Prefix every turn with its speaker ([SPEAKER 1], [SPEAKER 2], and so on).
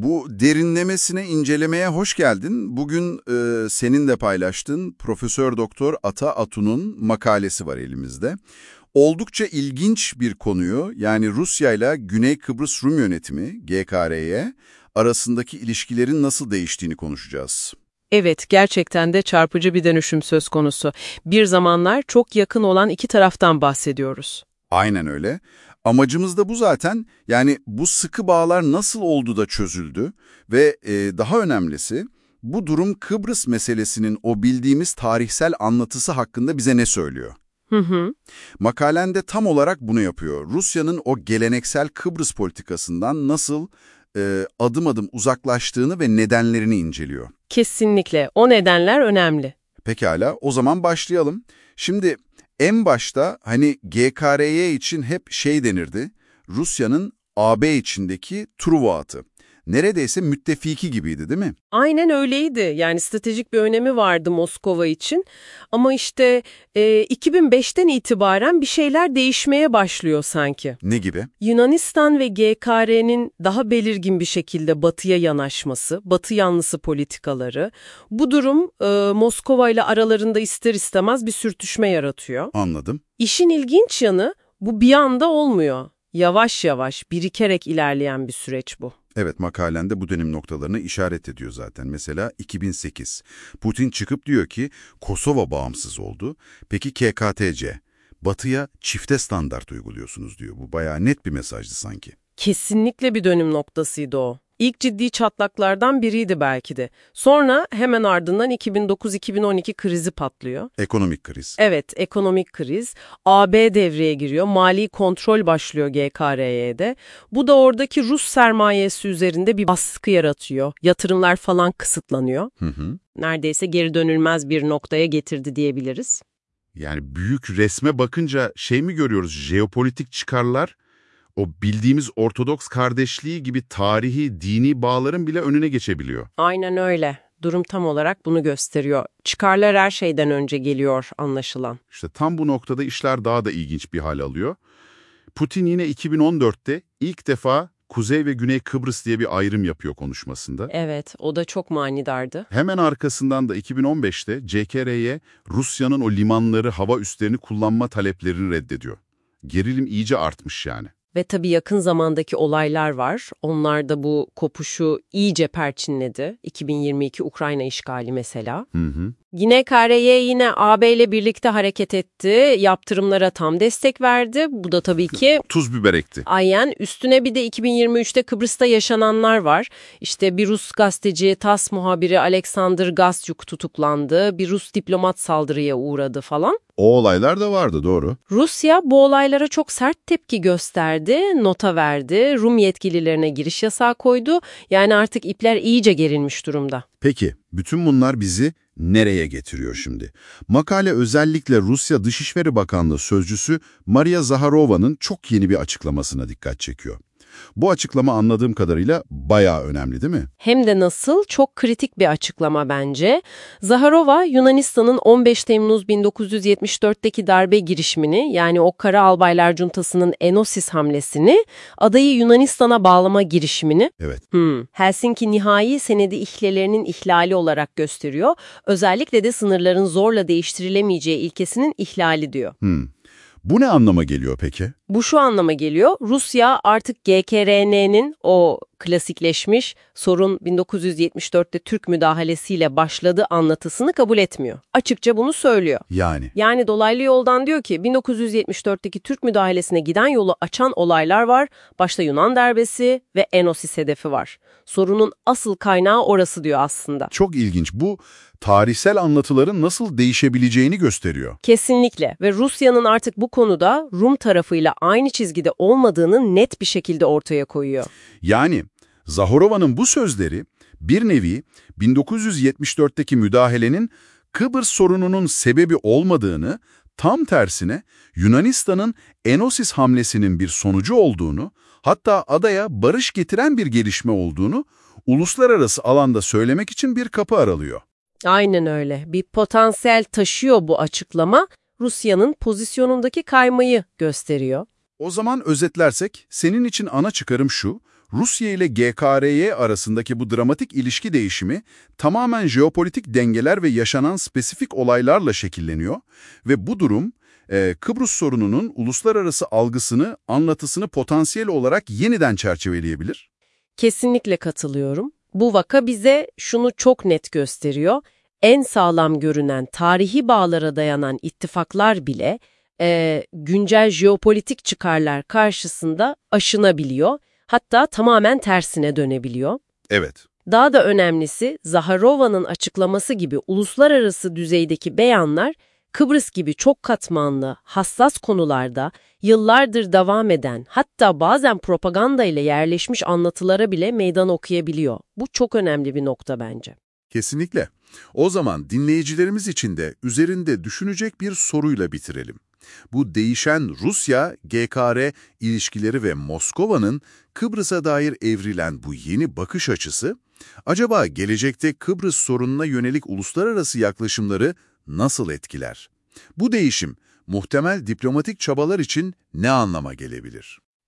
[SPEAKER 1] Bu derinlemesine incelemeye hoş geldin. Bugün senin de paylaştığın Profesör Doktor Ata Atun'un makalesi var elimizde. Oldukça ilginç bir konuyu, yani Rusya ile Güney Kıbrıs Rum Yönetimi, GKRY, arasındaki ilişkilerin nasıl değiştiğini konuşacağız.
[SPEAKER 2] Evet, gerçekten de çarpıcı bir dönüşüm söz konusu. Bir zamanlar çok yakın olan iki taraftan bahsediyoruz.
[SPEAKER 1] Aynen öyle. Amacımız da bu zaten. Yani bu sıkı bağlar nasıl oldu da çözüldü ve daha önemlisi bu durum Kıbrıs meselesinin o bildiğimiz tarihsel anlatısı hakkında bize ne söylüyor? Makalende tam olarak bunu yapıyor. Rusya'nın o geleneksel Kıbrıs politikasından nasıl adım adım uzaklaştığını ve nedenlerini inceliyor.
[SPEAKER 2] Kesinlikle. O nedenler önemli.
[SPEAKER 1] Pekala, o zaman başlayalım. Şimdi en başta hani GKRY için hep şey denirdi, Rusya'nın AB içindeki Truva atı. Neredeyse müttefiki gibiydi, değil mi?
[SPEAKER 2] Aynen öyleydi. Yani stratejik bir önemi vardı Moskova için. Ama işte 2005'ten itibaren bir şeyler değişmeye başlıyor sanki.
[SPEAKER 1] Ne gibi?
[SPEAKER 2] Yunanistan ve GKR'nin daha belirgin bir şekilde batıya yanaşması, batı yanlısı politikaları. Bu durum Moskova ile aralarında ister istemez bir sürtüşme yaratıyor.
[SPEAKER 1] Anladım.
[SPEAKER 2] İşin ilginç yanı bu bir anda olmuyor. Yavaş yavaş birikerek ilerleyen bir süreç bu.
[SPEAKER 1] Evet, makalende bu dönüm noktalarını işaret ediyor zaten. Mesela 2008. Putin çıkıp diyor ki Kosova bağımsız oldu. Peki KKTC, Batı'ya çifte standart uyguluyorsunuz diyor. Bu bayağı net bir mesajdı sanki.
[SPEAKER 2] Kesinlikle bir dönüm noktasıydı o. İlk ciddi çatlaklardan biriydi belki de. Sonra hemen ardından 2009-2012 krizi patlıyor.
[SPEAKER 1] Ekonomik kriz.
[SPEAKER 2] Evet, ekonomik kriz. AB devreye giriyor. Mali kontrol başlıyor GKRY'de. Bu da oradaki Rus sermayesi üzerinde bir baskı yaratıyor. Yatırımlar falan kısıtlanıyor. Neredeyse geri dönülmez bir noktaya getirdi diyebiliriz.
[SPEAKER 3] Yani büyük resme bakınca şey mi görüyoruz? Jeopolitik çıkarlar, o bildiğimiz Ortodoks kardeşliği gibi tarihi, dini bağların bile önüne geçebiliyor.
[SPEAKER 2] Aynen öyle. Durum tam olarak bunu gösteriyor. Çıkarlar her şeyden önce geliyor anlaşılan.
[SPEAKER 3] İşte tam bu noktada işler daha da ilginç bir hal alıyor. Putin yine 2014'te ilk defa Kuzey ve Güney Kıbrıs diye bir ayrım yapıyor konuşmasında.
[SPEAKER 2] Evet, o da çok manidardı.
[SPEAKER 3] Hemen arkasından da 2015'te CKRY Rusya'nın o limanları, hava üslerini kullanma taleplerini reddediyor. Gerilim iyice artmış yani.
[SPEAKER 2] Ve tabii yakın zamandaki olaylar var. Onlar da bu kopuşu iyice perçinledi. 2022 Ukrayna işgali mesela. Yine KRY yine AB ile birlikte hareket etti. Yaptırımlara tam destek verdi. Bu da tabii ki
[SPEAKER 3] Tuz biber ekti.
[SPEAKER 2] aynen. Üstüne bir de 2023'te Kıbrıs'ta yaşananlar var. İşte bir Rus gazeteci, TASS muhabiri Alexander Gastyuk tutuklandı. Bir Rus diplomat saldırıya uğradı falan.
[SPEAKER 3] O olaylar da vardı, doğru.
[SPEAKER 2] Rusya bu olaylara çok sert tepki gösterdi, nota verdi, Rum yetkililerine giriş yasağı koydu. Yani artık ipler iyice gerilmiş durumda.
[SPEAKER 3] Peki, bütün bunlar bizi nereye getiriyor şimdi? Makale özellikle Rusya Dışişleri Bakanlığı sözcüsü Maria Zaharova'nın çok yeni bir açıklamasına dikkat çekiyor. Bu açıklama anladığım kadarıyla bayağı önemli, değil mi?
[SPEAKER 2] Hem de nasıl, çok kritik bir açıklama bence. Zaharova, Yunanistan'ın 15 Temmuz 1974'teki darbe girişimini, yani o Kara Albaylar Cuntası'nın Enosis hamlesini, adayı Yunanistan'a bağlama girişimini,
[SPEAKER 3] Evet.
[SPEAKER 2] Helsinki Nihai Senedi ihlelerinin ihlali olarak gösteriyor. Özellikle de sınırların zorla değiştirilemeyeceği ilkesinin ihlali diyor.
[SPEAKER 3] Bu ne anlama geliyor peki?
[SPEAKER 2] Bu şu anlama geliyor, Rusya artık GKRN'nin o klasikleşmiş sorun 1974'te Türk müdahalesiyle başladı anlatısını kabul etmiyor. Açıkça bunu söylüyor. Yani dolaylı yoldan diyor ki 1974'teki Türk müdahalesine giden yolu açan olaylar var. Başta Yunan darbesi ve Enosis hedefi var. Sorunun asıl kaynağı orası diyor aslında.
[SPEAKER 3] Çok ilginç. Bu tarihsel anlatıların nasıl değişebileceğini gösteriyor.
[SPEAKER 2] Kesinlikle ve Rusya'nın artık bu konuda Rum tarafıyla aynı çizgide olmadığını net bir şekilde ortaya koyuyor.
[SPEAKER 3] Yani Zaharova'nın bu sözleri bir nevi 1974'teki müdahalenin Kıbrıs sorununun sebebi olmadığını, tam tersine Yunanistan'ın Enosis hamlesinin bir sonucu olduğunu, hatta adaya barış getiren bir gelişme olduğunu uluslararası alanda söylemek için bir kapı aralıyor.
[SPEAKER 2] Aynen öyle. Bir potansiyel taşıyor bu açıklama. Rusya'nın pozisyonundaki kaymayı gösteriyor.
[SPEAKER 3] O zaman özetlersek, senin için ana çıkarım şu: Rusya ile GKRY arasındaki bu dramatik ilişki değişimi tamamen jeopolitik dengeler ve yaşanan spesifik olaylarla şekilleniyor ve bu durum Kıbrıs sorununun uluslararası algısını, anlatısını potansiyel olarak yeniden çerçeveleyebilir.
[SPEAKER 2] Kesinlikle katılıyorum. Bu vaka bize şunu çok net gösteriyor. En sağlam görünen tarihi bağlara dayanan ittifaklar bile güncel jeopolitik çıkarlar karşısında aşınabiliyor. Hatta tamamen tersine dönebiliyor.
[SPEAKER 3] Evet.
[SPEAKER 2] Daha da önemlisi Zaharova'nın açıklaması gibi uluslararası düzeydeki beyanlar Kıbrıs gibi çok katmanlı, hassas konularda yıllardır devam eden, hatta bazen propaganda ile yerleşmiş anlatılara bile meydan okuyabiliyor. Bu çok önemli bir nokta bence.
[SPEAKER 3] Kesinlikle. O zaman dinleyicilerimiz için de üzerinde düşünecek bir soruyla bitirelim. Bu değişen Rusya-GKR ilişkileri ve Moskova'nın Kıbrıs'a dair evrilen bu yeni bakış açısı, acaba gelecekte Kıbrıs sorununa yönelik uluslararası yaklaşımları nasıl etkiler? Bu değişim, muhtemel diplomatik çabalar için ne anlama gelebilir?